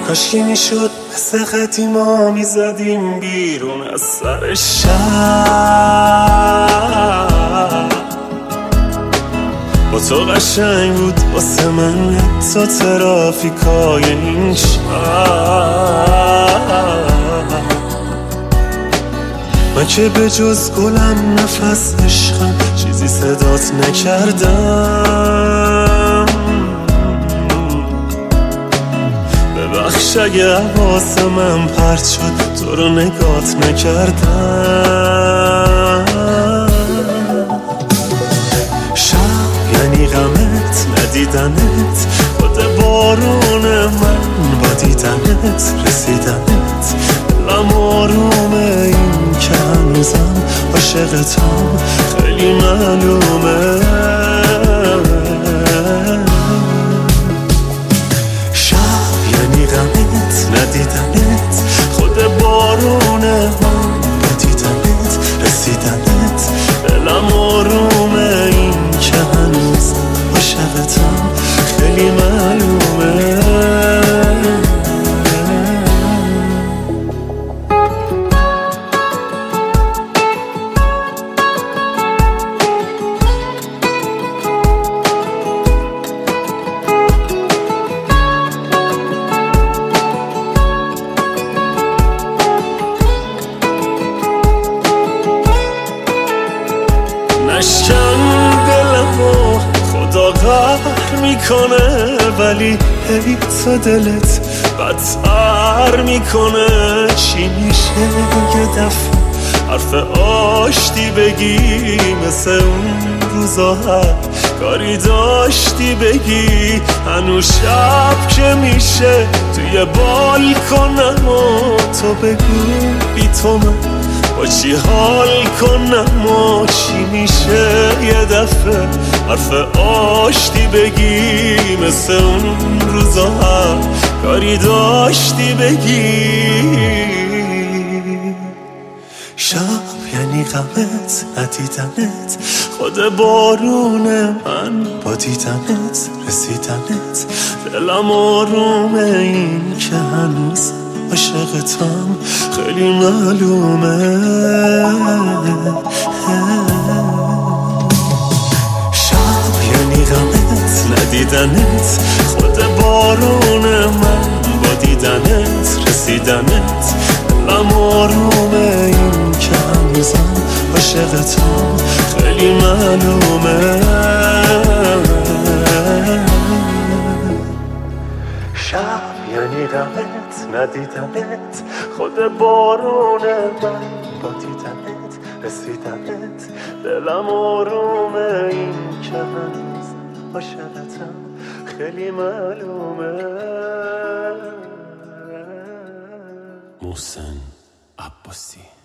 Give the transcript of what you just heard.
کاشکی میشد مثل قدیما میزدیم بیرون از سر شهر. با تو قشنگ بود واسه من حتی ترافیکای این شهر. من که به جز گلم نفس عشقم چیزی صدات نکردم. ببخش اگه حواس من پرت شد تو رو نگات نکردم. شب یعنی غمت ندیدنت، خود بارون من با دیدنت رسیدنت. دلم آرومه این که هنوزم عاشقتم خیلی معلومه. شب یعنی غمت ندیدنت، خود بارون من با دیدنت رسیدنت. دلم آرومه این که هنوزم عاشقتم خیلی معلومه. نشکن دلمو خدا قهر میکنه، ولی هی تو دلت بدتر میکنه. چی میشه یه دفعه حرف آشتی بگی، مثل اون روزا هر کاری داشتی بگی. هنوز شب که میشه توی بالکنم و تو بگو بی تو من با چی حال کنم و چی میشه یه دفعه حرف آشتی بگی، مثل اون روزا هر کاری داشتی بگی. شب یعنی غمت ندیدنت، خود بارون من با دیدنت رسیدنت. دلم آرومه این که هنوز عاشقتم خیلی معلومه. شب یعنی غمت ندیدنت، خود بارون من با دیدنت رسیدنت. دلم آرومه این که هنوزم عاشقتم خیلی معلومه. شب یعنی غمت ندیدنت، خود بارون من با دیدنت رسیدنت. دلم آرومه این که هنوز عاشقتم خیلی معلومه. محسن عباسی.